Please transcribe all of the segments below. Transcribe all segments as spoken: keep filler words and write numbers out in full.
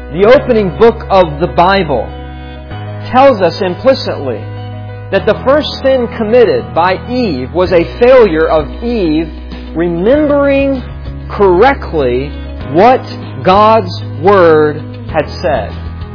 the opening book of the Bible, tells us implicitly that the first sin committed by Eve was a failure of Eve remembering correctly what God's Word had said.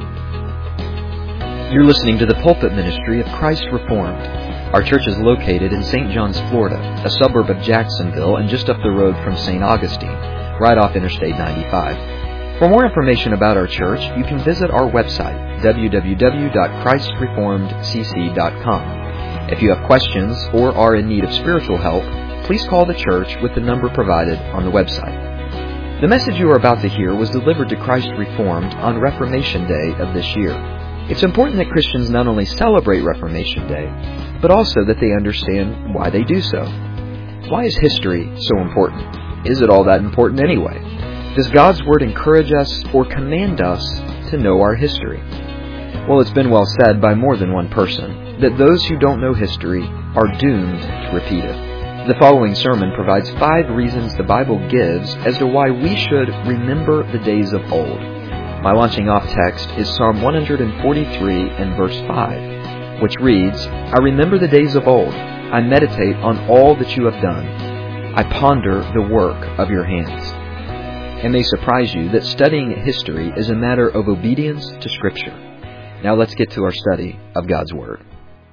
You're listening to the pulpit ministry of Christ Reformed. Our church is located in Saint Johns, Florida, a suburb of Jacksonville and just up the road from Saint Augustine, right off Interstate ninety-five. For more information about our church, you can visit our website, w w w dot christ reformed c c dot com. If you have questions or are in need of spiritual help, please call the church with the number provided on the website. The message you are about to hear was delivered to Christ Reformed on Reformation Day of this year. It's important that Christians not only celebrate Reformation Day, but also that they understand why they do so. Why is history so important? Is it all that important anyway? Does God's Word encourage us or command us to know our history? Well, it's been well said by more than one person that those who don't know history are doomed to repeat it. The following sermon provides five reasons the Bible gives as to why we should remember the days of old. My launching off text is Psalm one forty-three and verse five, which reads, I remember the days of old. I meditate on all that you have done. I ponder the work of your hands. It may surprise you that studying history is a matter of obedience to Scripture. Now let's get to our study of God's Word.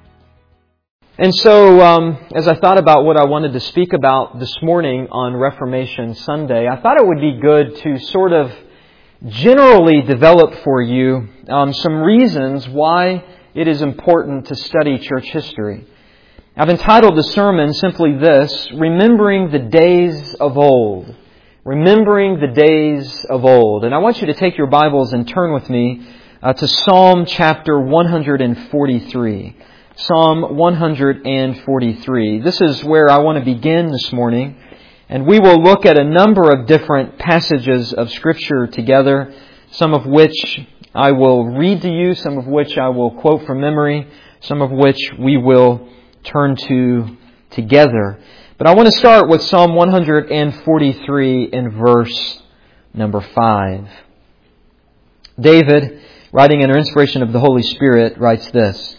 And so, um, as I thought about what I wanted to speak about this morning on Reformation Sunday, I thought it would be good to sort of generally develop for you um, some reasons why it is important to study church history. I've entitled the sermon simply this, Remembering the Days of Old. Remembering the days of old. And I want you to take your Bibles and turn with me uh, to Psalm chapter one forty-three. Psalm one forty-three. This is where I want to begin this morning. And we will look at a number of different passages of Scripture together, some of which I will read to you, some of which I will quote from memory, some of which we will turn to together. But I want to start with Psalm one forty-three in verse number five. David, writing under inspiration of the Holy Spirit, writes this,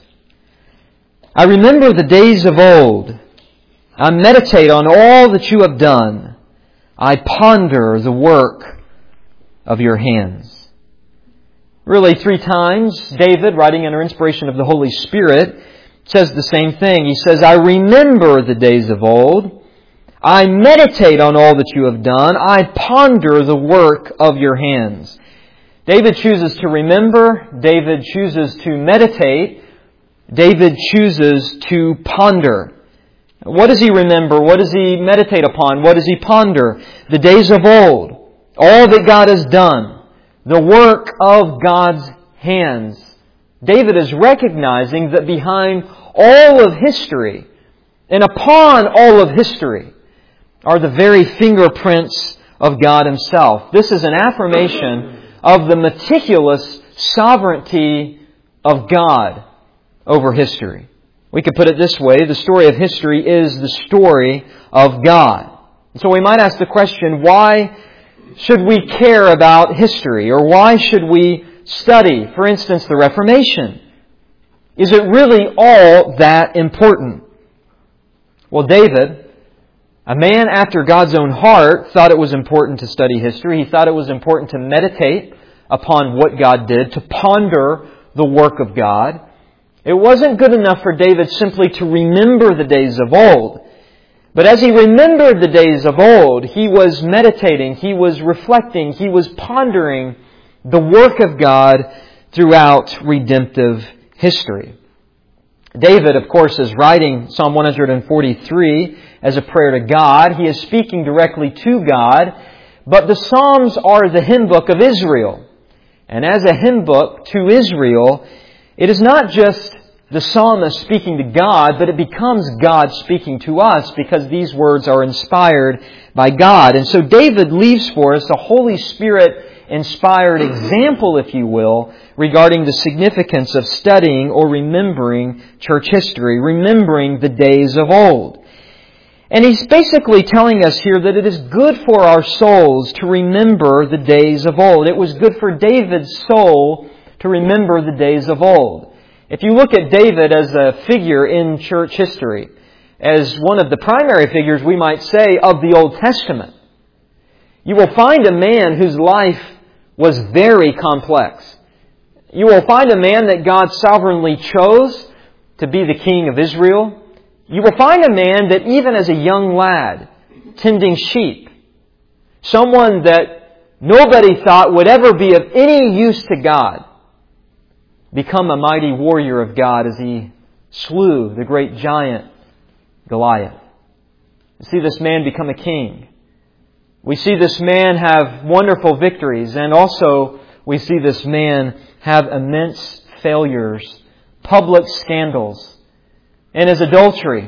I remember the days of old. I meditate on all that you have done. I ponder the work of your hands. Really, three times, David, writing under inspiration of the Holy Spirit, says the same thing. He says, I remember the days of old. I meditate on all that you have done. I ponder the work of your hands. David chooses to remember. David chooses to meditate. David chooses to ponder. What does he remember? What does he meditate upon? What does he ponder? The days of old. All that God has done. The work of God's hands. David is recognizing that behind all of history and upon all of history are the very fingerprints of God Himself. This is an affirmation of the meticulous sovereignty of God over history. We could put it this way, the story of history is the story of God. So we might ask the question, why should we care about history? Or why should we study, for instance, the Reformation? Is it really all that important? Well, David, a man after God's own heart, thought it was important to study history. He thought it was important to meditate upon what God did, to ponder the work of God. It wasn't good enough for David simply to remember the days of old. But as he remembered the days of old, he was meditating, he was reflecting, he was pondering the work of God throughout redemptive history. David, of course, is writing Psalm one forty-three as a prayer to God. He is speaking directly to God. But the Psalms are the hymn book of Israel. And as a hymn book to Israel, it is not just the psalmist speaking to God, but it becomes God speaking to us because these words are inspired by God. And so David leaves for us a Holy Spirit-inspired example, if you will, regarding the significance of studying or remembering church history, remembering the days of old. And he's basically telling us here that it is good for our souls to remember the days of old. It was good for David's soul to remember the days of old. If you look at David as a figure in church history, as one of the primary figures, we might say, of the Old Testament, you will find a man whose life was very complex. You will find a man that God sovereignly chose to be the king of Israel. You will find a man that even as a young lad, tending sheep, someone that nobody thought would ever be of any use to God, become a mighty warrior of God as he slew the great giant Goliath. We see this man become a king. We see this man have wonderful victories, and also we see this man have immense failures, public scandals, and his adultery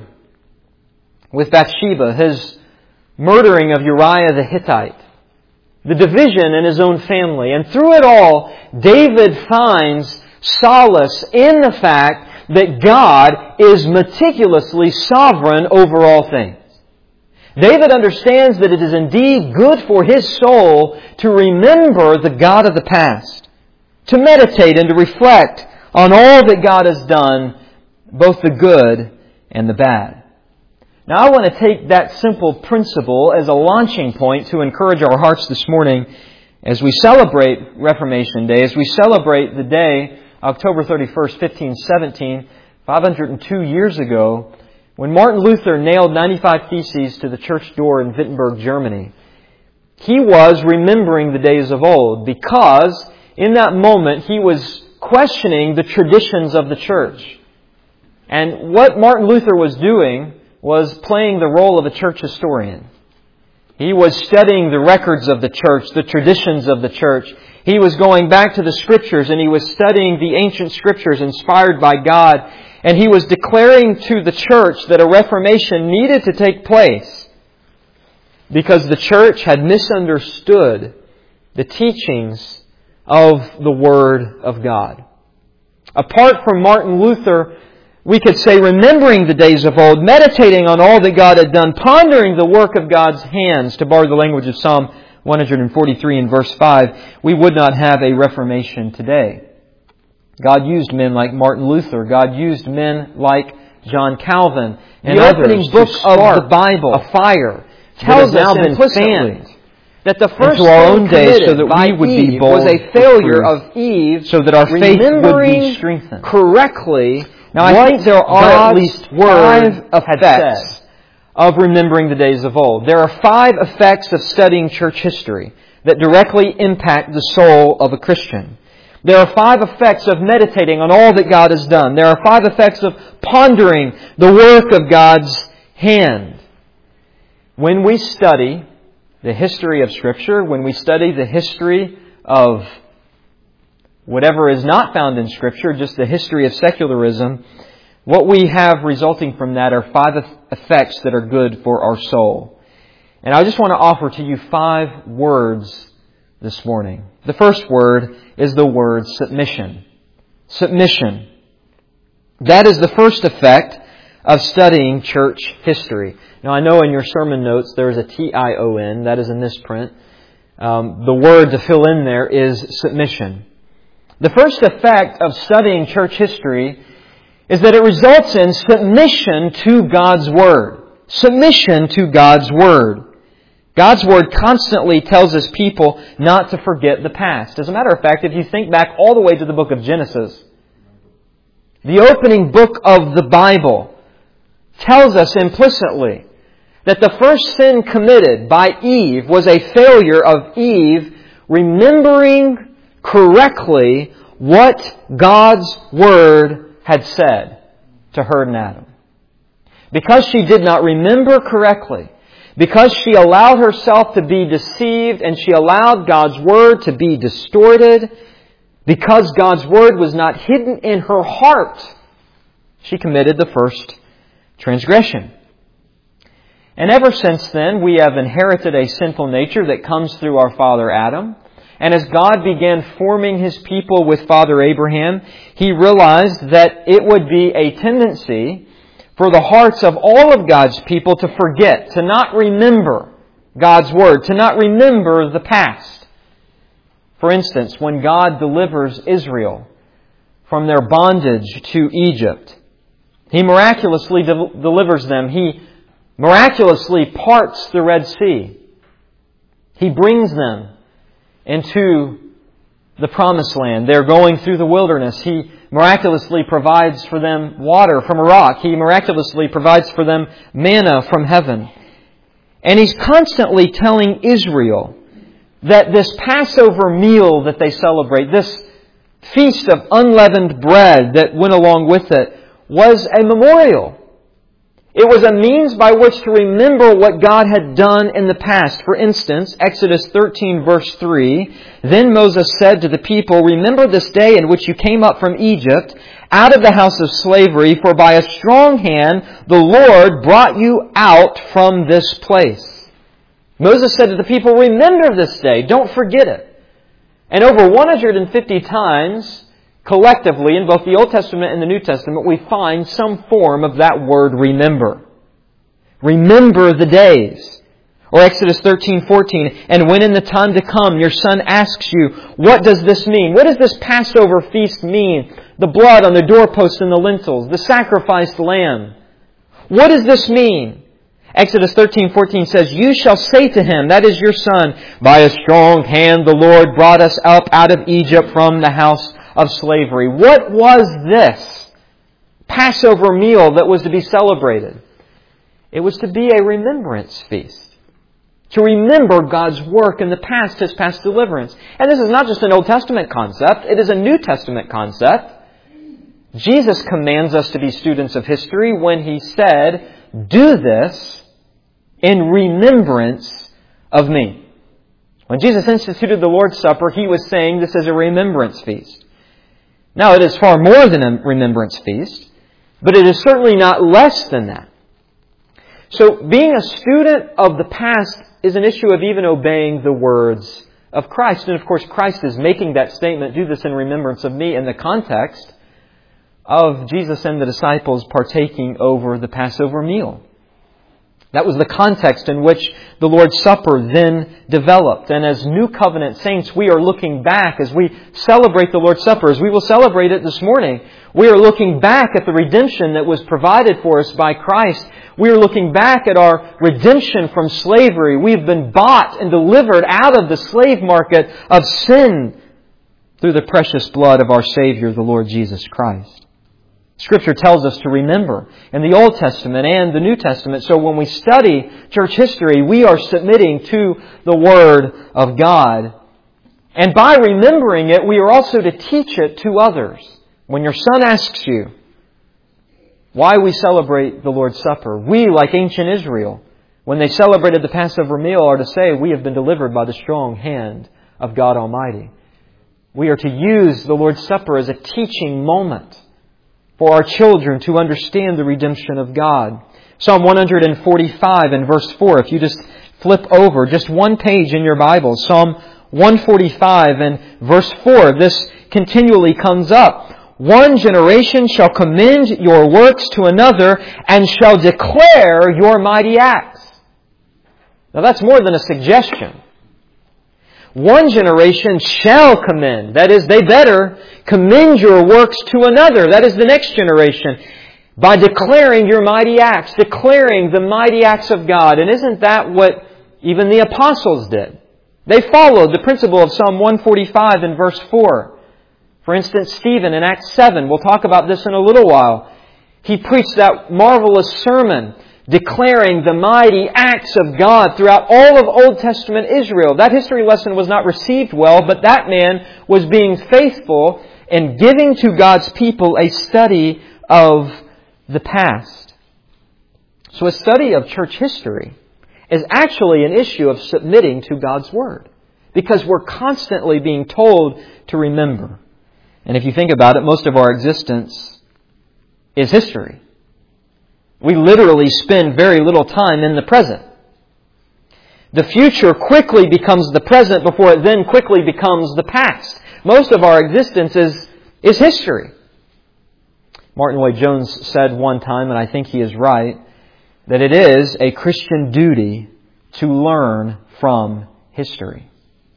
with Bathsheba, his murdering of Uriah the Hittite, the division in his own family. And through it all, David finds solace in the fact that God is meticulously sovereign over all things. David understands that it is indeed good for his soul to remember the God of the past, to meditate and to reflect on all that God has done, both the good and the bad. Now, I want to take that simple principle as a launching point to encourage our hearts this morning as we celebrate Reformation Day, as we celebrate the day, October thirty-first, fifteen seventeen, five hundred two years ago, when Martin Luther nailed ninety-five Theses to the church door in Wittenberg, Germany. He was remembering the days of old because in that moment he was questioning the traditions of the church. And what Martin Luther was doing was playing the role of a church historian. He was studying the records of the church, the traditions of the church. He was going back to the Scriptures and he was studying the ancient Scriptures inspired by God. And he was declaring to the church that a reformation needed to take place because the church had misunderstood the teachings of the Word of God. Apart from Martin Luther, we could say remembering the days of old, meditating on all that God had done, pondering the work of God's hands, to borrow the language of Psalm one forty-three and verse five, we would not have a reformation today. God used men like Martin Luther. God used men like John Calvin and the opening book of the Bible, a fire, tells us implicitly that the first into our own days so that we would be bold was a failure of Eve, so that our faith would be strengthened. Correctly, now I think there are at least five effects of remembering the days of old. There are five effects of studying church history that directly impact the soul of a Christian. There are five effects of meditating on all that God has done. There are five effects of pondering the work of God's hand. When we study the history of Scripture, when we study the history of whatever is not found in Scripture, just the history of secularism, what we have resulting from that are five effects that are good for our soul. And I just want to offer to you five words this morning. The first word is the word submission. Submission. That is the first effect of studying church history. Now, I know in your sermon notes there is a T I O N. That is a misprint. Um, the word to fill in there is submission. The first effect of studying church history is that it results in submission to God's Word. Submission to God's Word. God's Word constantly tells His people not to forget the past. As a matter of fact, if you think back all the way to the book of Genesis, the opening book of the Bible tells us implicitly that the first sin committed by Eve was a failure of Eve remembering correctly what God's Word had said to her and Adam. Because she did not remember correctly, because she allowed herself to be deceived and she allowed God's Word to be distorted, because God's Word was not hidden in her heart, she committed the first transgression. And ever since then, we have inherited a sinful nature that comes through our father Adam. And as God began forming His people with Father Abraham, He realized that it would be a tendency for the hearts of all of God's people to forget, to not remember God's Word, to not remember the past. For instance, when God delivers Israel from their bondage to Egypt, He miraculously de- delivers them. He miraculously parts the Red Sea. He brings them into the Promised Land. They're going through the wilderness. He miraculously provides for them water from a rock. He miraculously provides for them manna from heaven. And He's constantly telling Israel that this Passover meal that they celebrate, this feast of unleavened bread that went along with it, was a memorial. It was a means by which to remember what God had done in the past. For instance, Exodus thirteen verse three, "Then Moses said to the people, 'Remember this day in which you came up from Egypt, out of the house of slavery, for by a strong hand the Lord brought you out from this place.'" Moses said to the people, remember this day, don't forget it. And over one hundred fifty times, collectively, in both the Old Testament and the New Testament, we find some form of that word remember. Remember the days. Or Exodus thirteen fourteen, "And when in the time to come your son asks you, 'What does this mean?' What does this Passover feast mean? The blood on the doorposts and the lintels, the sacrificed lamb. What does this mean?" Exodus thirteen fourteen says, "You shall say to him," that is your son, "By a strong hand the Lord brought us up out of Egypt from the house of slavery." What was this Passover meal that was to be celebrated? It was to be a remembrance feast. To remember God's work in the past, His past deliverance. And this is not just an Old Testament concept, it is a New Testament concept. Jesus commands us to be students of history when He said, "Do this in remembrance of me." When Jesus instituted the Lord's Supper, He was saying this is a remembrance feast. Now, it is far more than a remembrance feast, but it is certainly not less than that. So, being a student of the past is an issue of even obeying the words of Christ. And of course, Christ is making that statement, "Do this in remembrance of me," in the context of Jesus and the disciples partaking over the Passover meal. That was the context in which the Lord's Supper then developed. And as New Covenant saints, we are looking back as we celebrate the Lord's Supper, as we will celebrate it this morning. We are looking back at the redemption that was provided for us by Christ. We are looking back at our redemption from slavery. We've been bought and delivered out of the slave market of sin through the precious blood of our Savior, the Lord Jesus Christ. Scripture tells us to remember in the Old Testament and the New Testament. So when we study church history, we are submitting to the Word of God. And by remembering it, we are also to teach it to others. When your son asks you why we celebrate the Lord's Supper, we, like ancient Israel, when they celebrated the Passover meal, are to say, we have been delivered by the strong hand of God Almighty. We are to use the Lord's Supper as a teaching moment for our children to understand the redemption of God. Psalm one forty-five and verse four, if you just flip over just one page in your Bible, Psalm one forty-five and verse four, this continually comes up. "One generation shall commend your works to another and shall declare your mighty acts." Now that's more than a suggestion. One generation shall commend. That is, they better commend your works to another. That is the next generation. By declaring your mighty acts. Declaring the mighty acts of God. And isn't that what even the apostles did? They followed the principle of Psalm one forty-five and verse four. For instance, Stephen in Acts seven, we'll talk about this in a little while. He preached that marvelous sermon declaring the mighty acts of God throughout all of Old Testament Israel. That history lesson was not received well, but that man was being faithful in giving to God's people a study of the past. So a study of church history is actually an issue of submitting to God's Word, because we're constantly being told to remember. And if you think about it, most of our existence is history. We literally spend very little time in the present. The future quickly becomes the present before it then quickly becomes the past. Most of our existence is, is history. Martin Lloyd-Jones said one time, and I think he is right, that it is a Christian duty to learn from history.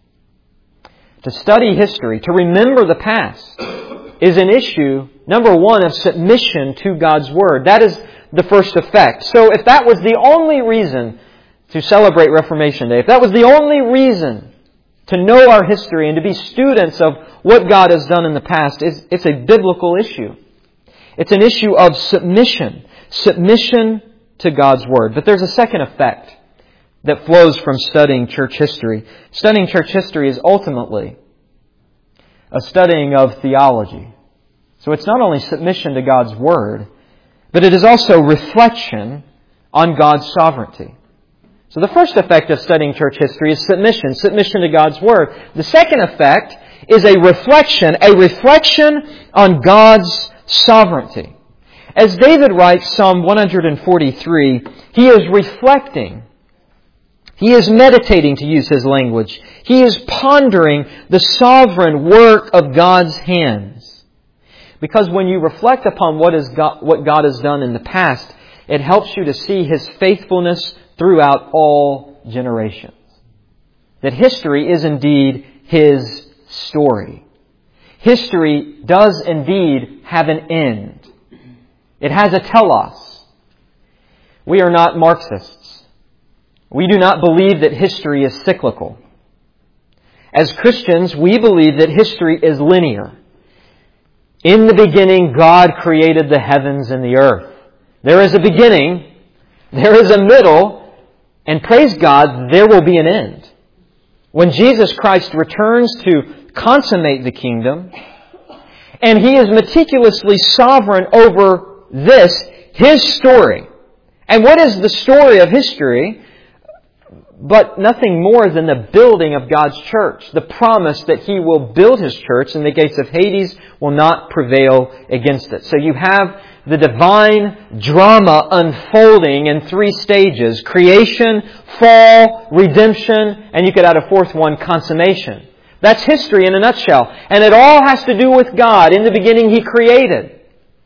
To study history, to remember the past, is an issue, number one, of submission to God's Word. That is the first effect. So if that was the only reason to celebrate Reformation Day, if that was the only reason to know our history and to be students of what God has done in the past, it's, it's a biblical issue. It's an issue of submission. Submission to God's Word. But there's a second effect that flows from studying church history. Studying church history is ultimately a studying of theology. So it's not only submission to God's Word, but it is also reflection on God's sovereignty. So the first effect of studying church history is submission, submission to God's Word. The second effect is a reflection, a reflection on God's sovereignty. As David writes Psalm one forty-three, he is reflecting, he is meditating, to use his language. He is pondering the sovereign work of God's hands. Because when you reflect upon what is God, what God has done in the past, it helps you to see His faithfulness throughout all generations. That history is indeed His story. History does indeed have an end. It has a telos. We are not Marxists. We do not believe that history is cyclical. As Christians, we believe that history is linear. In the beginning, God created the heavens and the earth. There is a beginning, there is a middle, and praise God, there will be an end. When Jesus Christ returns to consummate the kingdom, and He is meticulously sovereign over this, His story. And what is the story of history? But nothing more than the building of God's church. The promise that He will build His church and the gates of Hades will not prevail against it. So you have the divine drama unfolding in three stages. Creation, fall, redemption, and you could add a fourth one, consummation. That's history in a nutshell. And it all has to do with God. In the beginning He created.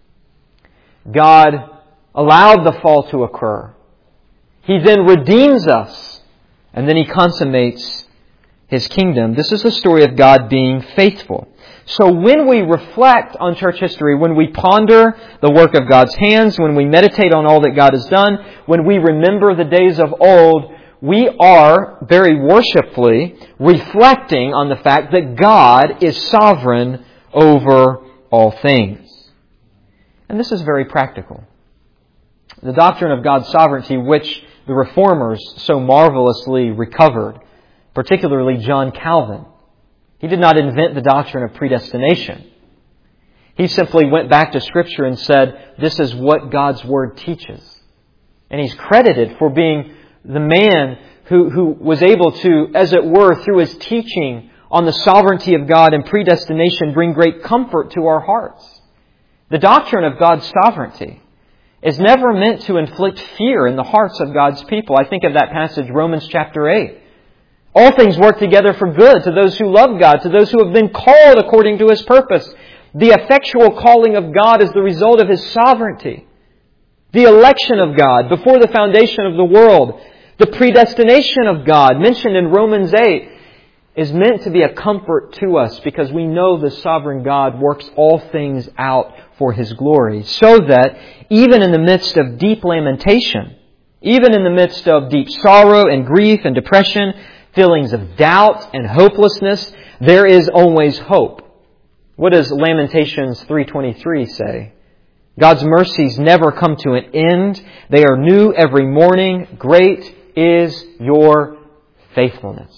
God allowed the fall to occur. He then redeems us. And then He consummates His kingdom. This is the story of God being faithful. So when we reflect on church history, when we ponder the work of God's hands, when we meditate on all that God has done, when we remember the days of old, we are very worshipfully reflecting on the fact that God is sovereign over all things. And this is very practical. The doctrine of God's sovereignty, which the Reformers so marvelously recovered, particularly John Calvin. He did not invent the doctrine of predestination. He simply went back to Scripture and said, this is what God's Word teaches. And he's credited for being the man who, who was able to, as it were, through his teaching on the sovereignty of God and predestination, bring great comfort to our hearts. The doctrine of God's sovereignty is never meant to inflict fear in the hearts of God's people. I think of that passage, Romans chapter eight. All things work together for good to those who love God, to those who have been called according to His purpose. The effectual calling of God is the result of His sovereignty. The election of God before the foundation of the world, the predestination of God mentioned in Romans eight, is meant to be a comfort to us because we know the sovereign God works all things out for His glory, so that even in the midst of deep lamentation, even in the midst of deep sorrow and grief and depression, feelings of doubt and hopelessness, there is always hope. What does Lamentations three twenty-three say? God's mercies never come to an end. They are new every morning. Great is your faithfulness.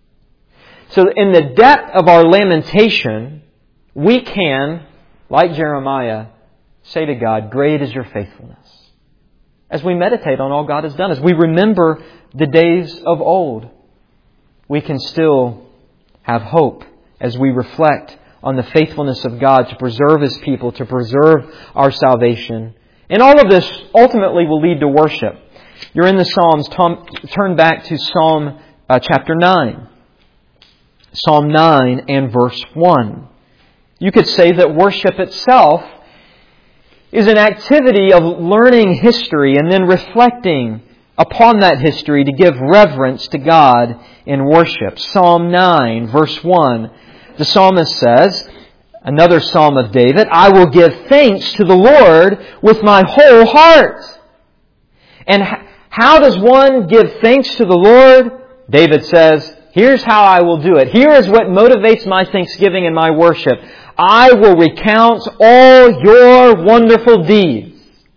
So in the depth of our lamentation, we can, like Jeremiah, say to God, great is your faithfulness. As we meditate on all God has done, as we remember the days of old, we can still have hope as we reflect on the faithfulness of God to preserve His people, to preserve our salvation. And all of this ultimately will lead to worship. You're in the Psalms. Tom, turn back to Psalm uh, chapter nine. Psalm nine and verse one. You could say that worship itself is an activity of learning history and then reflecting upon that history to give reverence to God in worship. Psalm nine, verse one, the psalmist says, another psalm of David, I will give thanks to the Lord with my whole heart. And how does one give thanks to the Lord? David says, here's how I will do it. Here is what motivates my thanksgiving and my worship. I will recount all your wonderful deeds.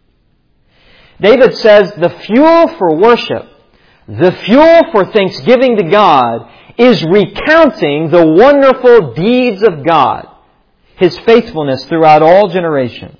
David says the fuel for worship, the fuel for thanksgiving to God, is recounting the wonderful deeds of God, His faithfulness throughout all generations.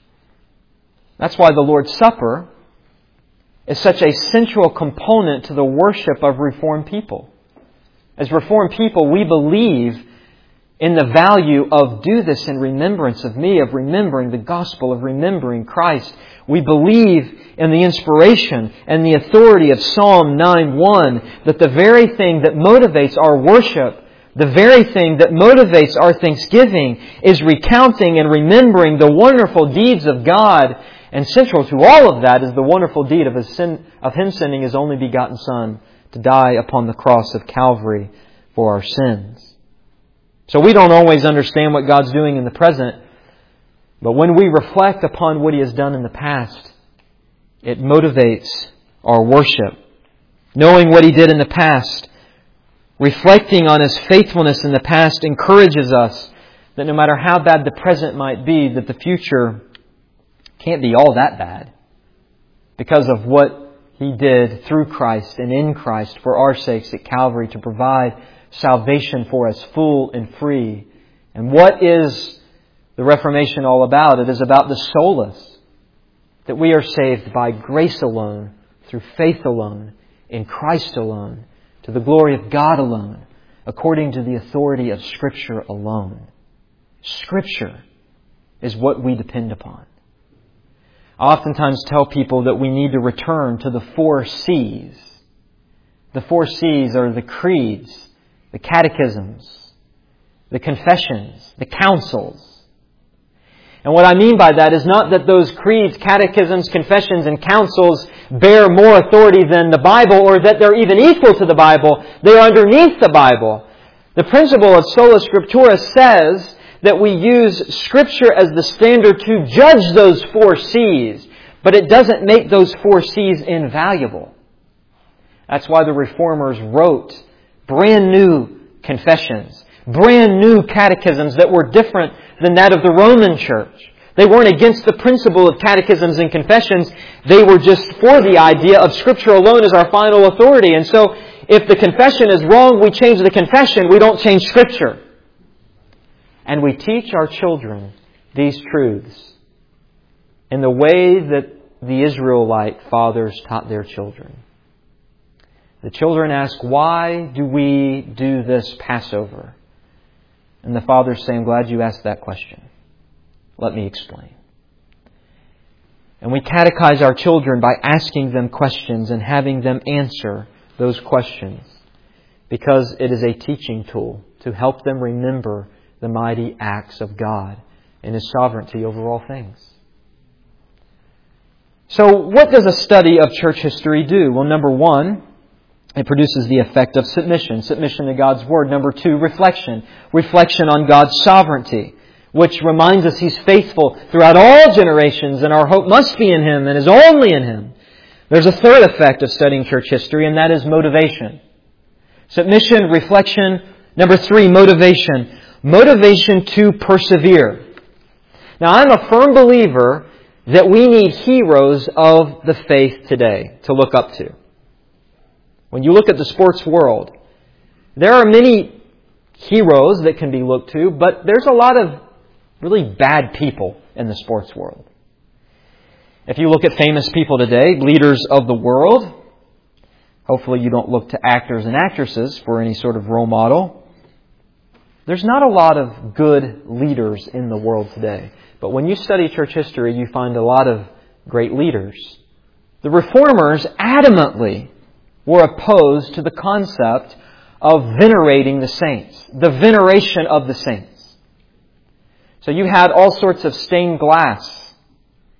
That's why the Lord's Supper is such a central component to the worship of Reformed people. As Reformed people, we believe in the value of do this in remembrance of me, of remembering the gospel, of remembering Christ. We believe in the inspiration and the authority of Psalm nine one, that the very thing that motivates our worship, the very thing that motivates our thanksgiving, is recounting and remembering the wonderful deeds of God. And central to all of that is the wonderful deed of His sin, of Him sending His only begotten Son to die upon the cross of Calvary for our sins. So we don't always understand what God's doing in the present, but when we reflect upon what He has done in the past, it motivates our worship. Knowing what He did in the past, reflecting on His faithfulness in the past, encourages us that no matter how bad the present might be, that the future can't be all that bad because of what He did through Christ and in Christ for our sakes at Calvary to provide salvation for us full and free. And what is the Reformation all about? It is about the solace that we are saved by grace alone, through faith alone, in Christ alone, to the glory of God alone, according to the authority of Scripture alone. Scripture is what we depend upon. I oftentimes tell people that we need to return to the four C's. The four C's are the creeds, the catechisms, the confessions, the councils. And what I mean by that is not that those creeds, catechisms, confessions, and councils bear more authority than the Bible, or that they're even equal to the Bible. They're underneath the Bible. The principle of sola scriptura says that we use Scripture as the standard to judge those four C's, but it doesn't make those four C's invaluable. That's why the Reformers wrote brand new confessions, brand new catechisms that were different than that of the Roman Church. They weren't against the principle of catechisms and confessions. They were just for the idea of Scripture alone as our final authority. And so, if the confession is wrong, we change the confession. We don't change Scripture. And we teach our children these truths in the way that the Israelite fathers taught their children. The children ask, why do we do this Passover? And the fathers say, I'm glad you asked that question. Let me explain. And we catechize our children by asking them questions and having them answer those questions, because it is a teaching tool to help them remember the mighty acts of God and His sovereignty over all things. So what does a study of church history do? Well, number one, it produces the effect of submission, submission to God's Word. Number two, reflection, reflection on God's sovereignty, which reminds us He's faithful throughout all generations, and our hope must be in Him and is only in Him. There's a third effect of studying church history, and that is motivation. Submission, reflection. Number three, motivation. Motivation to persevere. Now, I'm a firm believer that we need heroes of the faith today to look up to. When you look at the sports world, there are many heroes that can be looked to, but there's a lot of really bad people in the sports world. If you look at famous people today, leaders of the world, hopefully you don't look to actors and actresses for any sort of role model. There's not a lot of good leaders in the world today. But when you study church history, you find a lot of great leaders. The Reformers adamantly were opposed to the concept of venerating the saints, the veneration of the saints. So you had all sorts of stained glass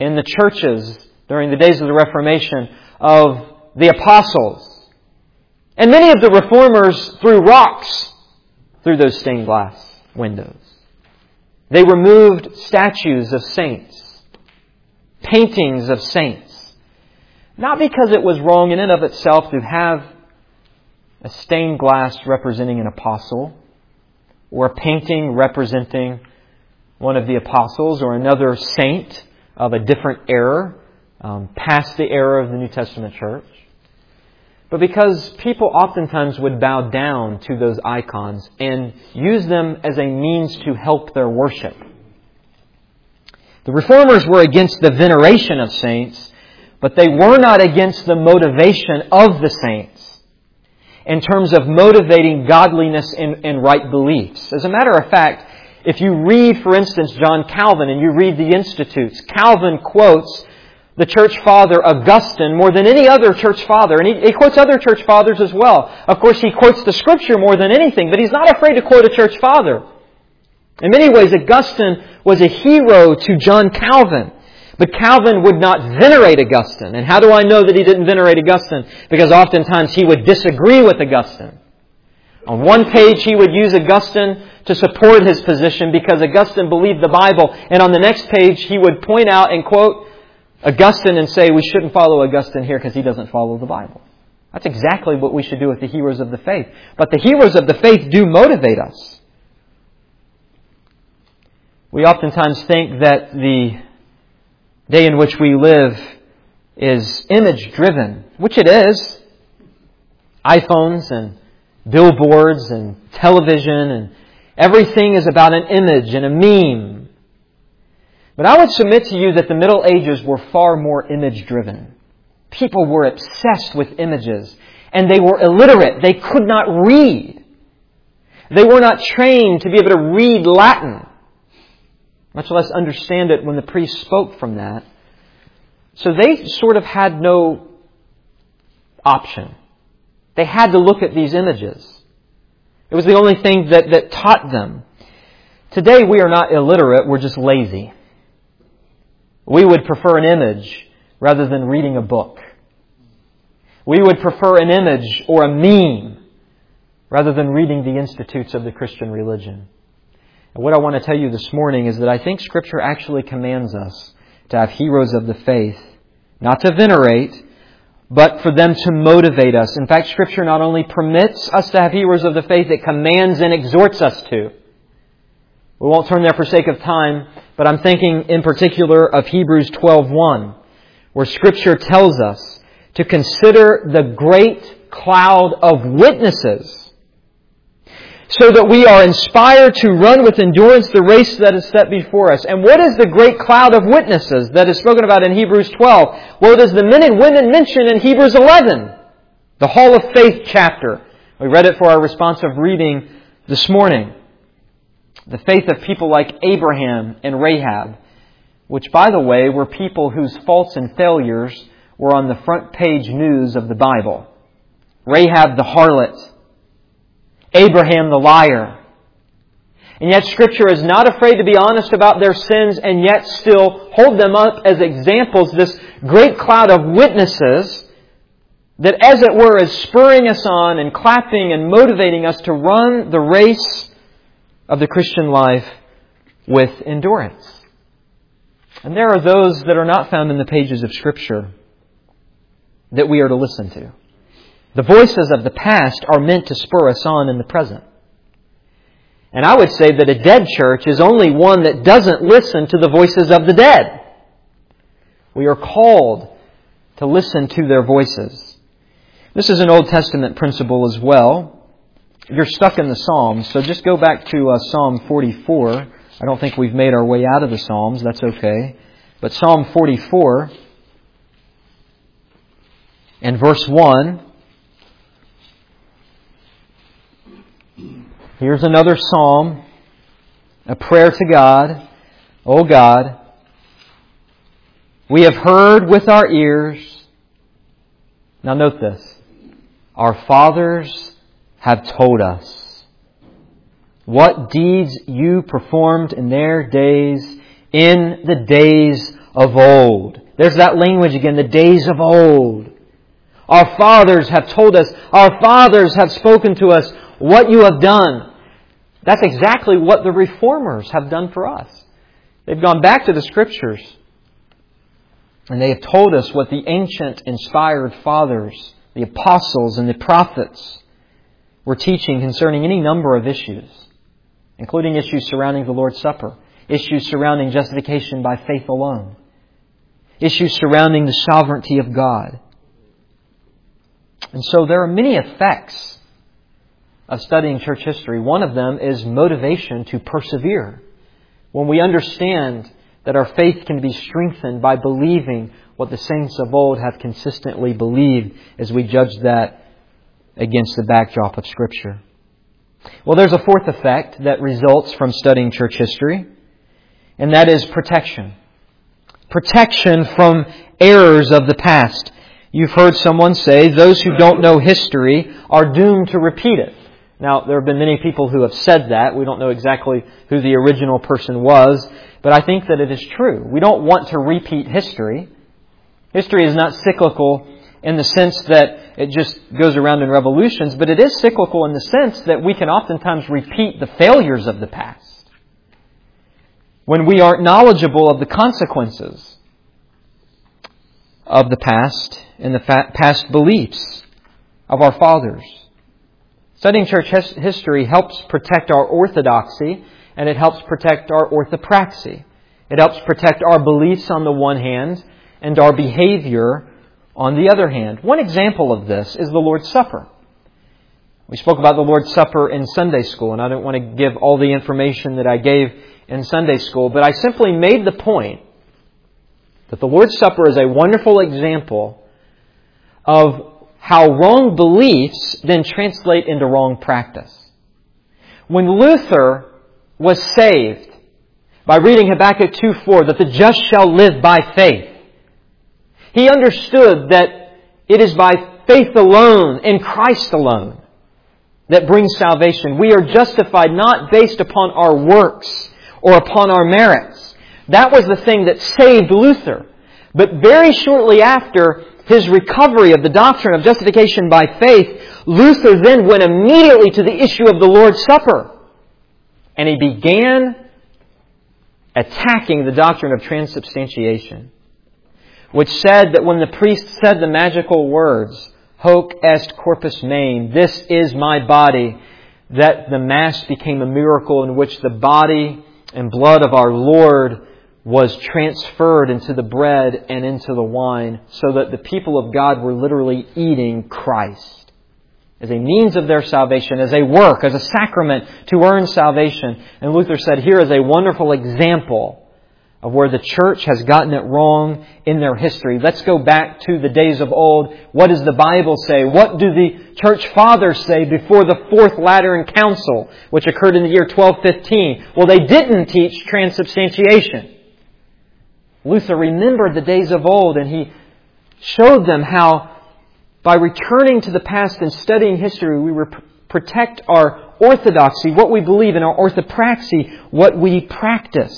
in the churches during the days of the Reformation of the apostles. And many of the reformers threw rocks through those stained glass windows. They removed statues of saints, paintings of saints. Not because it was wrong in and of itself to have a stained glass representing an apostle, or a painting representing one of the apostles, or another saint of a different era, um, past the era of the New Testament church. But because people oftentimes would bow down to those icons and use them as a means to help their worship. The Reformers were against the veneration of saints, but they were not against the motivation of the saints in terms of motivating godliness and, and right beliefs. As a matter of fact, if you read, for instance, John Calvin and you read the Institutes, Calvin quotes the church father Augustine more than any other church father. And he, he quotes other church fathers as well. Of course, he quotes the Scripture more than anything, but he's not afraid to quote a church father. In many ways, Augustine was a hero to John Calvin. But Calvin would not venerate Augustine. And how do I know that he didn't venerate Augustine? Because oftentimes he would disagree with Augustine. On one page, he would use Augustine to support his position because Augustine believed the Bible. And on the next page, he would point out and quote Augustine and say we shouldn't follow Augustine here because he doesn't follow the Bible. That's exactly what we should do with the heroes of the faith. But the heroes of the faith do motivate us. We oftentimes think that the day in which we live is image-driven, which it is. iPhones and billboards and television and everything is about an image and a meme. But I would submit to you that the Middle Ages were far more image-driven. People were obsessed with images, and they were illiterate. They could not read. They were not trained to be able to read Latin, much less understand it when the priest spoke from that. So they sort of had no option. They had to look at these images. It was the only thing that, that taught them. Today we are not illiterate, we're just lazy. We would prefer an image rather than reading a book. We would prefer an image or a meme rather than reading the institutes of the Christian religion. And what I want to tell you this morning is that I think Scripture actually commands us to have heroes of the faith, not to venerate, but for them to motivate us. In fact, Scripture not only permits us to have heroes of the faith, it commands and exhorts us to. We won't turn there for sake of time, but I'm thinking in particular of Hebrews twelve one, where Scripture tells us to consider the great cloud of witnesses so that we are inspired to run with endurance the race that is set before us. And what is the great cloud of witnesses that is spoken about in Hebrews twelve? Well, it is the men and women mentioned in Hebrews eleven, the Hall of Faith chapter. We read it for our responsive reading this morning. The faith of people like Abraham and Rahab, which, by the way, were people whose faults and failures were on the front page news of the Bible. Rahab the harlot, Abraham the liar. And yet Scripture is not afraid to be honest about their sins and yet still hold them up as examples, this great cloud of witnesses that, as it were, is spurring us on and clapping and motivating us to run the race of the Christian life with endurance. And there are those that are not found in the pages of Scripture that we are to listen to. The voices of the past are meant to spur us on in the present. And I would say that a dead church is only one that doesn't listen to the voices of the dead. We are called to listen to their voices. This is an Old Testament principle as well. You're stuck in the Psalms, so just go back to uh, Psalm forty-four. I don't think we've made our way out of the Psalms. That's okay. But Psalm forty-four and verse one. Here's another psalm, a prayer to God. O God, we have heard with our ears. Now note this. Our fathers have told us what deeds you performed in their days, in the days of old. There's that language again, the days of old. Our fathers have told us, our fathers have spoken to us what you have done. That's exactly what the Reformers have done for us. They've gone back to the Scriptures and they have told us what the ancient inspired fathers, the apostles and the prophets were teaching concerning any number of issues, including issues surrounding the Lord's Supper, issues surrounding justification by faith alone, issues surrounding the sovereignty of God. And so there are many effects of studying church history. One of them is motivation to persevere. When we understand that our faith can be strengthened by believing what the saints of old have consistently believed as we judge that against the backdrop of Scripture. Well, there's a fourth effect that results from studying church history, and that is protection. Protection from errors of the past. You've heard someone say, those who don't know history are doomed to repeat it. Now, there have been many people who have said that. We don't know exactly who the original person was, but I think that it is true. We don't want to repeat history. History is not cyclical in the sense that it just goes around in revolutions, but it is cyclical in the sense that we can oftentimes repeat the failures of the past when we aren't knowledgeable of the consequences of the past and the past beliefs of our fathers. Studying church his- history helps protect our orthodoxy, and it helps protect our orthopraxy. It helps protect our beliefs on the one hand and our behavior on the other hand. One example of this is the Lord's Supper. We spoke about the Lord's Supper in Sunday school, and I don't want to give all the information that I gave in Sunday school, but I simply made the point that the Lord's Supper is a wonderful example of how wrong beliefs then translate into wrong practice. When Luther was saved by reading Habakkuk two four, that the just shall live by faith, he understood that it is by faith alone, in Christ alone, that brings salvation. We are justified not based upon our works or upon our merits. That was the thing that saved Luther. But very shortly after his recovery of the doctrine of justification by faith, Luther then went immediately to the issue of the Lord's Supper. And he began attacking the doctrine of transubstantiation, which said that when the priest said the magical words, Hoc est corpus meum, this is my body, that the Mass became a miracle in which the body and blood of our Lord was transferred into the bread and into the wine, so that the people of God were literally eating Christ as a means of their salvation, as a work, as a sacrament to earn salvation. And Luther said, here is a wonderful example of where the church has gotten it wrong in their history. Let's go back to the days of old. What does the Bible say? What do the church fathers say before the Fourth Lateran Council, which occurred in the year twelve fifteen? Well, they didn't teach transubstantiation. Luther remembered the days of old, and he showed them how by returning to the past and studying history, we would protect our orthodoxy, what we believe, in our orthopraxy, what we practice.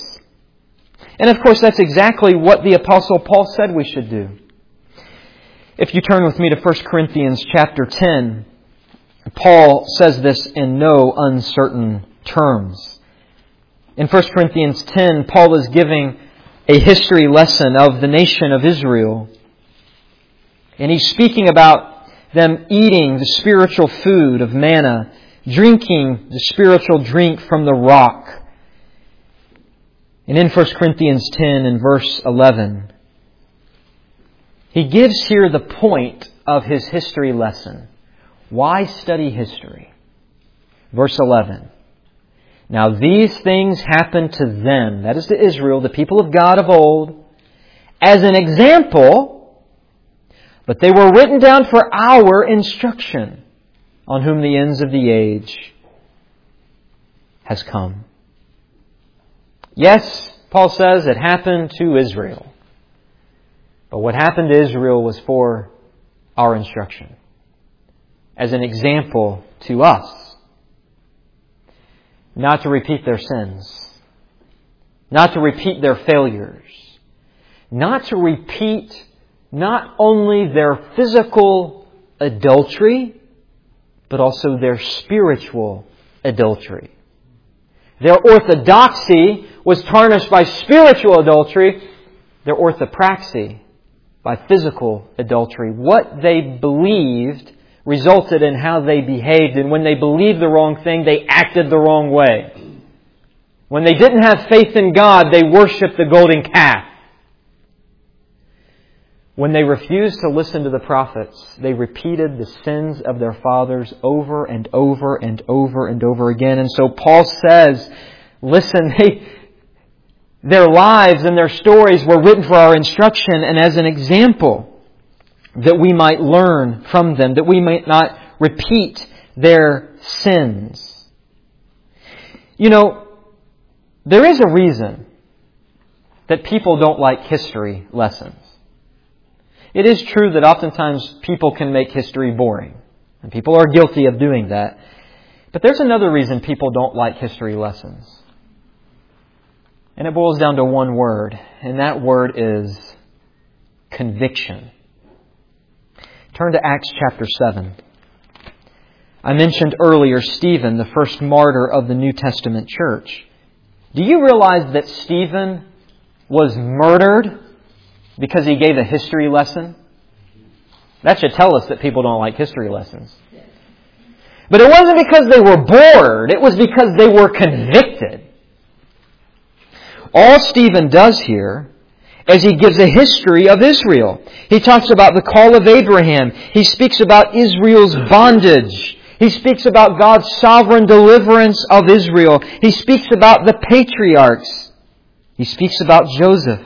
And of course, that's exactly what the Apostle Paul said we should do. If you turn with me to First Corinthians chapter ten, Paul says this in no uncertain terms. In First Corinthians ten, Paul is giving a history lesson of the nation of Israel. And he's speaking about them eating the spiritual food of manna, drinking the spiritual drink from the rock. And in First Corinthians ten and verse eleven, he gives here the point of his history lesson. Why study history? Verse eleven. Now these things happened to them, that is to Israel, the people of God of old, as an example, but they were written down for our instruction, on whom the ends of the age has come. Yes, Paul says it happened to Israel. But what happened to Israel was for our instruction, as an example to us. Not to repeat their sins, not to repeat their failures, not to repeat not only their physical adultery, but also their spiritual adultery. Their orthodoxy was tarnished by spiritual adultery, their orthopraxy by physical adultery. What they believed resulted in how they behaved, and when they believed the wrong thing, they acted the wrong way. When they didn't have faith in God, they worshipped the golden calf. When they refused to listen to the prophets, they repeated the sins of their fathers over and over and over and over again. And so Paul says, listen, they, their lives and their stories were written for our instruction and as an example that we might learn from them, that we might not repeat their sins. You know, there is a reason that people don't like history lessons. It is true that oftentimes people can make history boring, and people are guilty of doing that. But there's another reason people don't like history lessons. And it boils down to one word, and that word is conviction. Turn to Acts chapter seven. I mentioned earlier Stephen, the first martyr of the New Testament church. Do you realize that Stephen was murdered because he gave a history lesson? That should tell us that people don't like history lessons. But it wasn't because they were bored. It was because they were convicted. All Stephen does here is he gives a history of Israel. He talks about the call of Abraham. He speaks about Israel's bondage. He speaks about God's sovereign deliverance of Israel. He speaks about the patriarchs. He speaks about Joseph.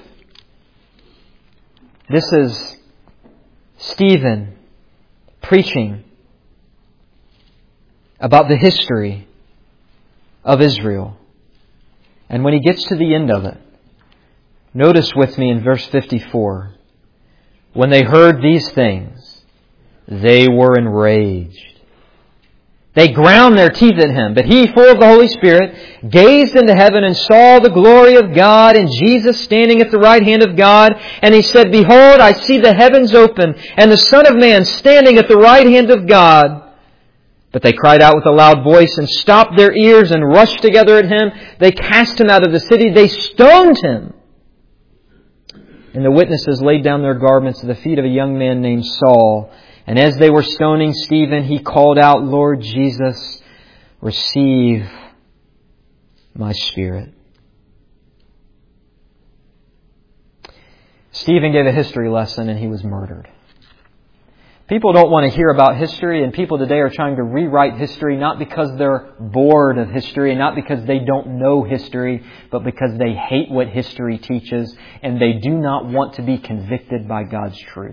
This is Stephen preaching about the history of Israel. And when he gets to the end of it, notice with me in verse fifty-four, when they heard these things, they were enraged. They ground their teeth at him. But he, full of the Holy Spirit, gazed into heaven and saw the glory of God and Jesus standing at the right hand of God. And he said, Behold, I see the heavens open and the Son of Man standing at the right hand of God. But they cried out with a loud voice and stopped their ears and rushed together at him. They cast him out of the city. They stoned him. And the witnesses laid down their garments at the feet of a young man named Saul. And as they were stoning Stephen, he called out, Lord Jesus, receive my spirit. Stephen gave a history lesson and he was murdered. People don't want to hear about history, and people today are trying to rewrite history not because they're bored of history and not because they don't know history, but because they hate what history teaches and they do not want to be convicted by God's truth.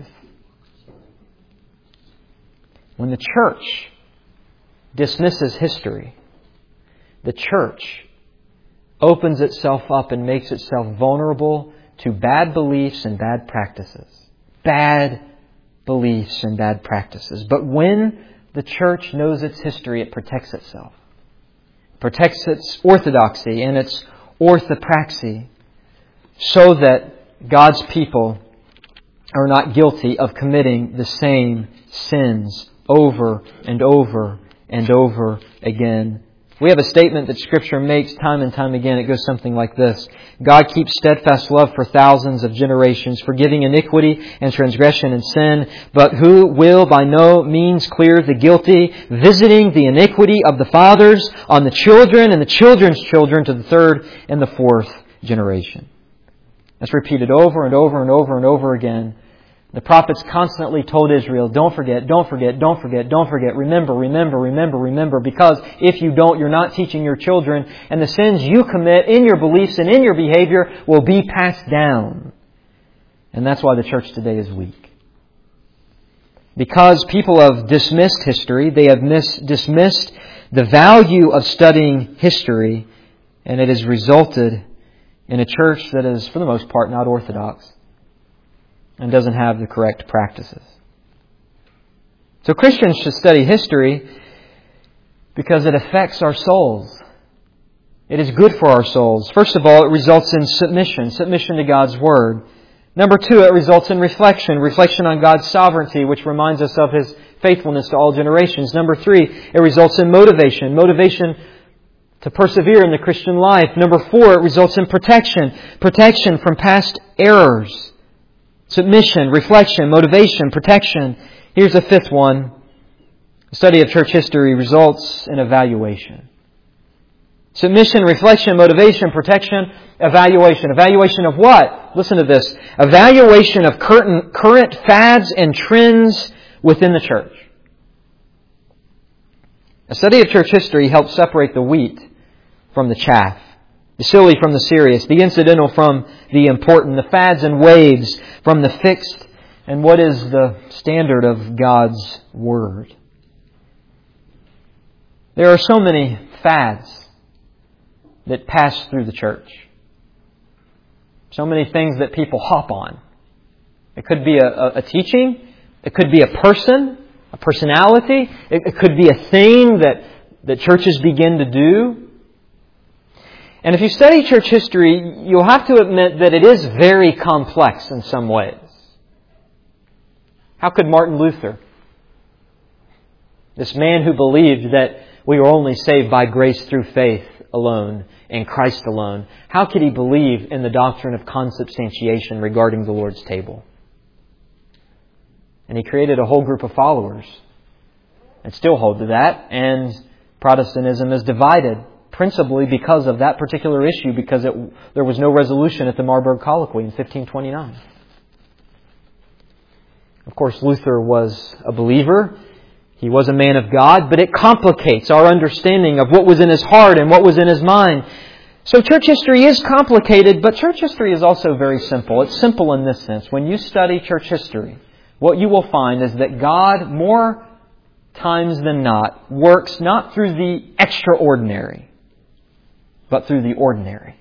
When the church dismisses history, the church opens itself up and makes itself vulnerable to bad beliefs and bad practices. Bad beliefs and bad practices. But when the church knows its history, it protects itself. It protects its orthodoxy and its orthopraxy so that God's people are not guilty of committing the same sins over and over and over again. We have a statement that Scripture makes time and time again. It goes something like this. God keeps steadfast love for thousands of generations, forgiving iniquity and transgression and sin, but who will by no means clear the guilty, visiting the iniquity of the fathers on the children and the children's children to the third and the fourth generation. That's repeated over and over and over and over again. The prophets constantly told Israel, don't forget, don't forget, don't forget, don't forget, remember, remember, remember, remember, because if you don't, you're not teaching your children, and the sins you commit in your beliefs and in your behavior will be passed down. And that's why the church today is weak. Because people have dismissed history, they have mis- dismissed the value of studying history, and it has resulted in a church that is, for the most part, not orthodox and doesn't have the correct practices. So Christians should study history because it affects our souls. It is good for our souls. First of all, it results in submission, submission to God's Word. Number two, it results in reflection. Reflection on God's sovereignty, which reminds us of His faithfulness to all generations. Number three, it results in motivation. Motivation to persevere in the Christian life. Number four, it results in protection. Protection from past errors. Submission, reflection, motivation, protection. Here's a fifth one. The study of church history results in evaluation. Submission, reflection, motivation, protection, evaluation. Evaluation of what? Listen to this. Evaluation of current, current fads and trends within the church. A study of church history helps separate the wheat from the chaff, the silly from the serious, the incidental from the important, the fads and waves from the fixed, and what is the standard of God's Word. There are so many fads that pass through the church. So many things that people hop on. It could be a, a, a teaching. It could be a person, a personality. It, it could be a thing that, that churches begin to do. And if you study church history, you'll have to admit that it is very complex in some ways. How could Martin Luther, this man who believed that we were only saved by grace through faith alone, in Christ alone, how could he believe in the doctrine of consubstantiation regarding the Lord's table? And he created a whole group of followers and still hold to that. And Protestantism is divided principally because of that particular issue, because it, there was no resolution at the Marburg Colloquy in fifteen twenty-nine. Of course, Luther was a believer. He was a man of God, but it complicates our understanding of what was in his heart and what was in his mind. So church history is complicated, but church history is also very simple. It's simple in this sense. When you study church history, what you will find is that God, more times than not, works not through the extraordinary, but through the ordinary.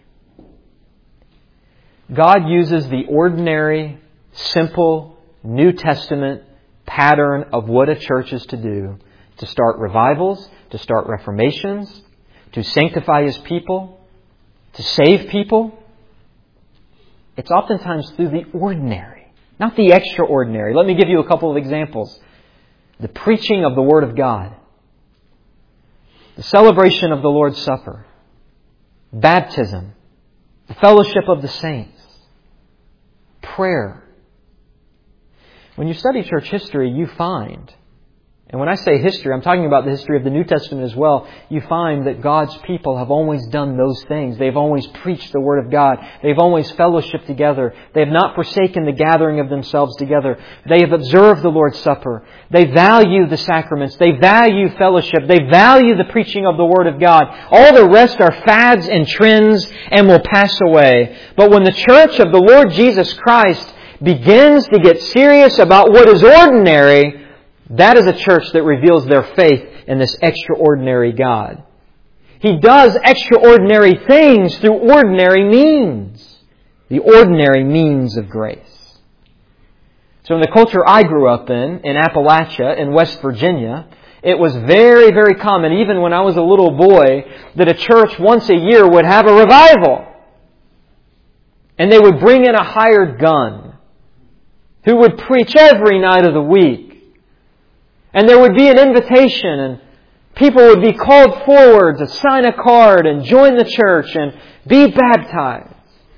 God uses the ordinary, simple, New Testament pattern of what a church is to do to start revivals, to start reformations, to sanctify His people, to save people. It's oftentimes through the ordinary, not the extraordinary. Let me give you a couple of examples. The preaching of the Word of God, the celebration of the Lord's Supper, baptism, the fellowship of the saints, prayer. When you study church history, you find, and when I say history, I'm talking about the history of the New Testament as well, you find that God's people have always done those things. They've always preached the Word of God. They've always fellowshiped together. They have not forsaken the gathering of themselves together. They have observed the Lord's Supper. They value the sacraments. They value fellowship. They value the preaching of the Word of God. All the rest are fads and trends and will pass away. But when the church of the Lord Jesus Christ begins to get serious about what is ordinary, that is a church that reveals their faith in this extraordinary God. He does extraordinary things through ordinary means. The ordinary means of grace. So in the culture I grew up in, in Appalachia, in West Virginia, it was very, very common, even when I was a little boy, that a church once a year would have a revival. And they would bring in a hired gun who would preach every night of the week. And there would be an invitation, and people would be called forward to sign a card and join the church and be baptized.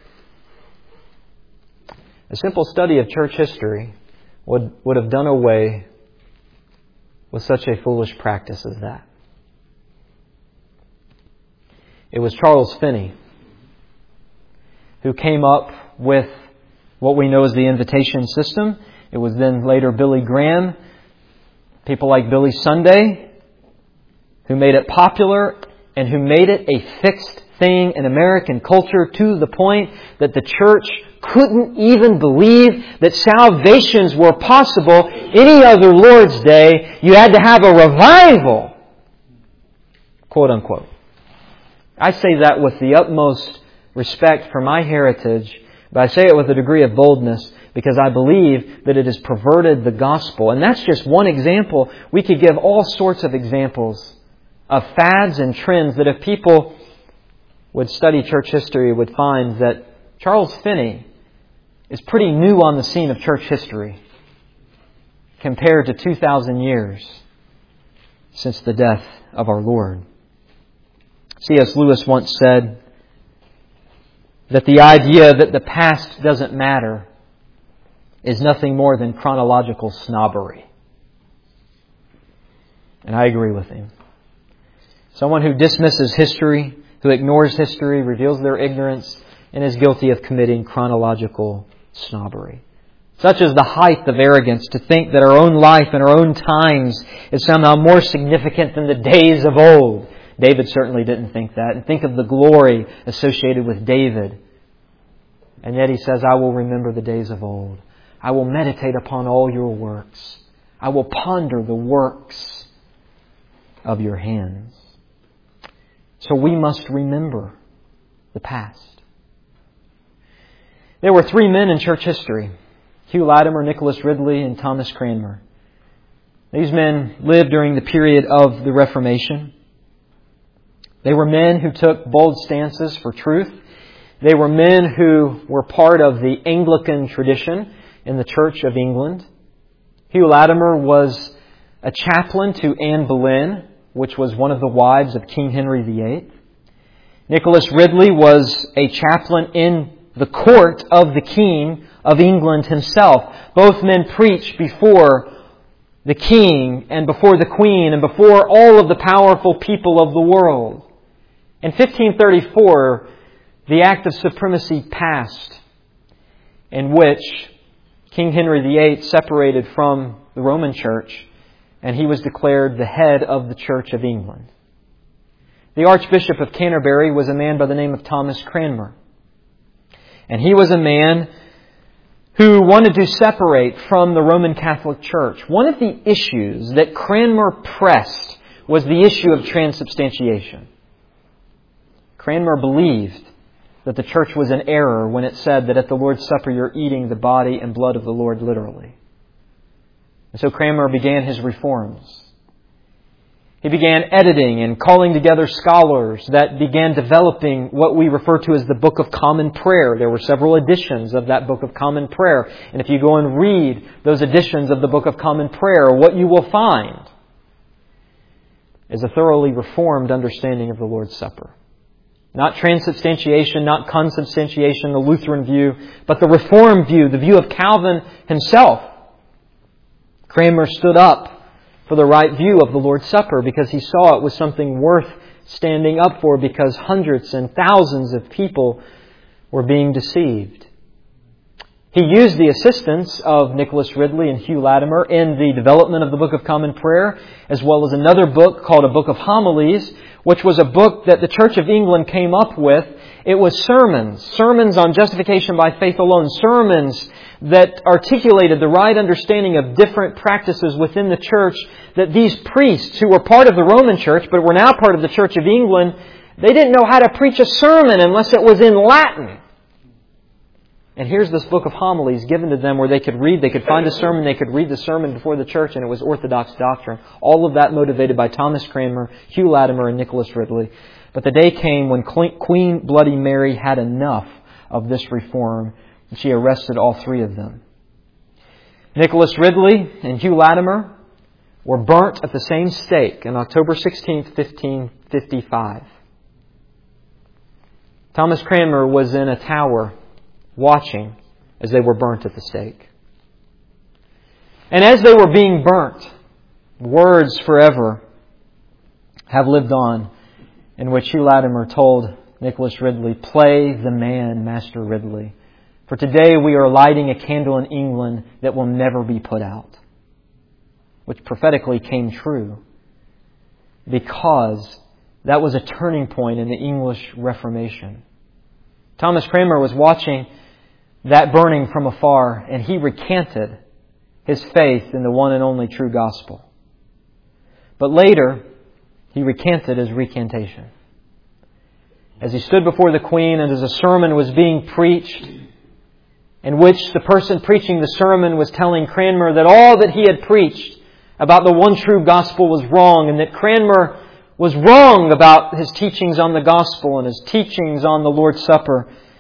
A simple study of church history would, would have done away with such a foolish practice as that. It was Charles Finney who came up with what we know as the invitation system. It was then later Billy Graham, people like Billy Sunday, who made it popular and who made it a fixed thing in American culture to the point that the church couldn't even believe that salvations were possible any other Lord's Day. You had to have a revival, quote unquote. I say that with the utmost respect for my heritage, but I say it with a degree of boldness because I believe that it has perverted the gospel. And that's just one example. We could give all sorts of examples of fads and trends that if people would study church history would find that Charles Finney is pretty new on the scene of church history compared to two thousand years since the death of our Lord. C S Lewis once said that the idea that the past doesn't matter is nothing more than chronological snobbery. And I agree with him. Someone who dismisses history, who ignores history, reveals their ignorance, and is guilty of committing chronological snobbery. Such is the height of arrogance to think that our own life and our own times is somehow more significant than the days of old. David certainly didn't think that. And think of the glory associated with David. And yet he says, I will remember the days of old. I will meditate upon all your works. I will ponder the works of your hands. So we must remember the past. There were three men in church history: Hugh Latimer, Nicholas Ridley, and Thomas Cranmer. These men lived during the period of the Reformation. They were men who took bold stances for truth. They were men who were part of the Anglican tradition in the Church of England. Hugh Latimer was a chaplain to Anne Boleyn, which was one of the wives of King Henry the Eighth. Nicholas Ridley was a chaplain in the court of the King of England himself. Both men preached before the King and before the Queen and before all of the powerful people of the world. In fifteen thirty-four, the Act of Supremacy passed, in which King Henry the Eighth separated from the Roman Church, and he was declared the head of the Church of England. The Archbishop of Canterbury was a man by the name of Thomas Cranmer. And he was a man who wanted to separate from the Roman Catholic Church. One of the issues that Cranmer pressed was the issue of transubstantiation. Cranmer believed that the Church was in error when it said that at the Lord's Supper you're eating the body and blood of the Lord literally. And so Cranmer began his reforms. He began editing and calling together scholars that began developing what we refer to as the Book of Common Prayer. There were several editions of that Book of Common Prayer. And if you go and read those editions of the Book of Common Prayer, what you will find is a thoroughly reformed understanding of the Lord's Supper. Not transubstantiation, not consubstantiation, the Lutheran view, but the Reformed view, the view of Calvin himself. Cranmer stood up for the right view of the Lord's Supper because he saw it was something worth standing up for, because hundreds and thousands of people were being deceived. He used the assistance of Nicholas Ridley and Hugh Latimer in the development of the Book of Common Prayer, as well as another book called a Book of Homilies, which was a book that the Church of England came up with. It was sermons, sermons on justification by faith alone, sermons that articulated the right understanding of different practices within the church, that these priests who were part of the Roman Church but were now part of the Church of England, they didn't know how to preach a sermon unless it was in Latin. And here's this book of homilies given to them where they could read, they could find a sermon, they could read the sermon before the church, and it was orthodox doctrine. All of that motivated by Thomas Cranmer, Hugh Latimer, and Nicholas Ridley. But the day came when Queen Bloody Mary had enough of this reform, and she arrested all three of them. Nicholas Ridley and Hugh Latimer were burnt at the same stake on October sixteenth, fifteen fifty-five. Thomas Cranmer was in a tower watching as they were burnt at the stake. And as they were being burnt, words forever have lived on in which Hugh Latimer told Nicholas Ridley, "Play the man, Master Ridley. For today we are lighting a candle in England that will never be put out." Which prophetically came true, because that was a turning point in the English Reformation. Thomas Cranmer was watching that burning from afar, and he recanted his faith in the one and only true gospel. But later, he recanted his recantation. As he stood before the Queen and as a sermon was being preached, in which the person preaching the sermon was telling Cranmer that all that he had preached about the one true gospel was wrong, and that Cranmer was wrong about his teachings on the gospel and his teachings on the Lord's Supper,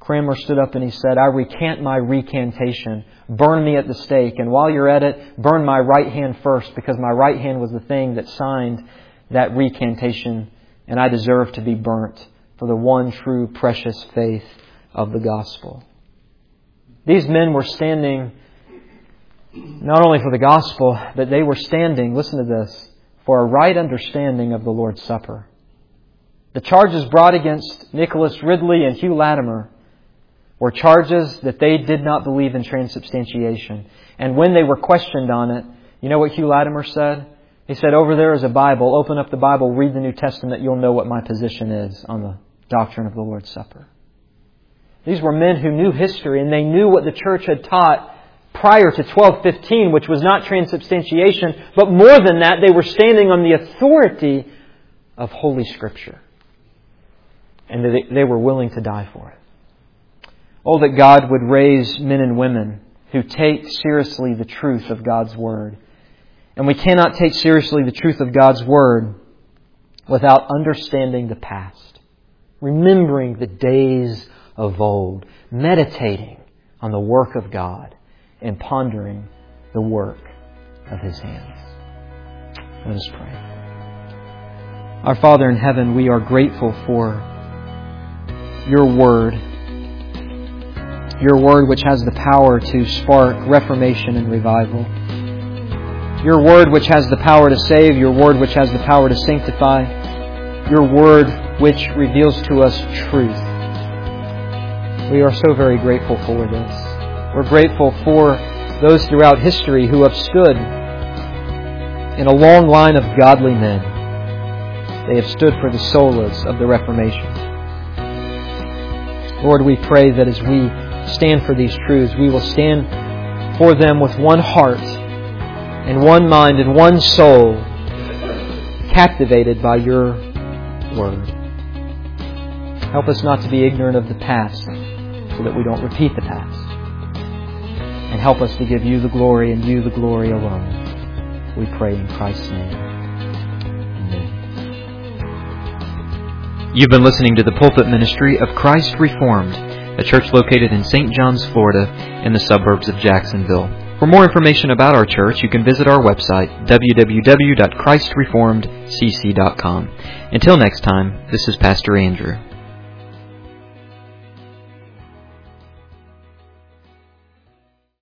Cranmer stood up and he said, "I recant my recantation. Burn me at the stake. And while you're at it, burn my right hand first, because my right hand was the thing that signed that recantation, and I deserve to be burnt for the one true precious faith of the gospel." These men were standing not only for the gospel, but they were standing, listen to this, for a right understanding of the Lord's Supper. The charges brought against Nicholas Ridley and Hugh Latimer were charges that they did not believe in transubstantiation. And when they were questioned on it, you know what Hugh Latimer said? He said, "Over there is a Bible. Open up the Bible, read the New Testament. You'll know what my position is on the doctrine of the Lord's Supper." These were men who knew history, and they knew what the church had taught prior to twelve fifteen, which was not transubstantiation, but more than that, they were standing on the authority of Holy Scripture. And they, they were willing to die for it. Oh, that God would raise men and women who take seriously the truth of God's Word. And we cannot take seriously the truth of God's Word without understanding the past, remembering the days of old, meditating on the work of God, and pondering the work of His hands. Let us pray. Our Father in heaven, we are grateful for Your Word, Your Word which has the power to spark reformation and revival. Your Word which has the power to save, Your Word which has the power to sanctify, Your Word which reveals to us truth. We are so very grateful for this. We're grateful for those throughout history who have stood in a long line of godly men. They have stood for the solas of the Reformation. Lord, we pray that as we stand for these truths, we will stand for them with one heart and one mind and one soul, captivated by Your Word. Help us not to be ignorant of the past, so that we don't repeat the past. And help us to give You the glory and You the glory alone. We pray in Christ's name. Amen. You've been listening to the pulpit ministry of Christ Reformed, a church located in Saint Johns, Florida, in the suburbs of Jacksonville. For more information about our church, you can visit our website, w w w dot christ reformed c c dot com. Until next time, this is Pastor Andrew.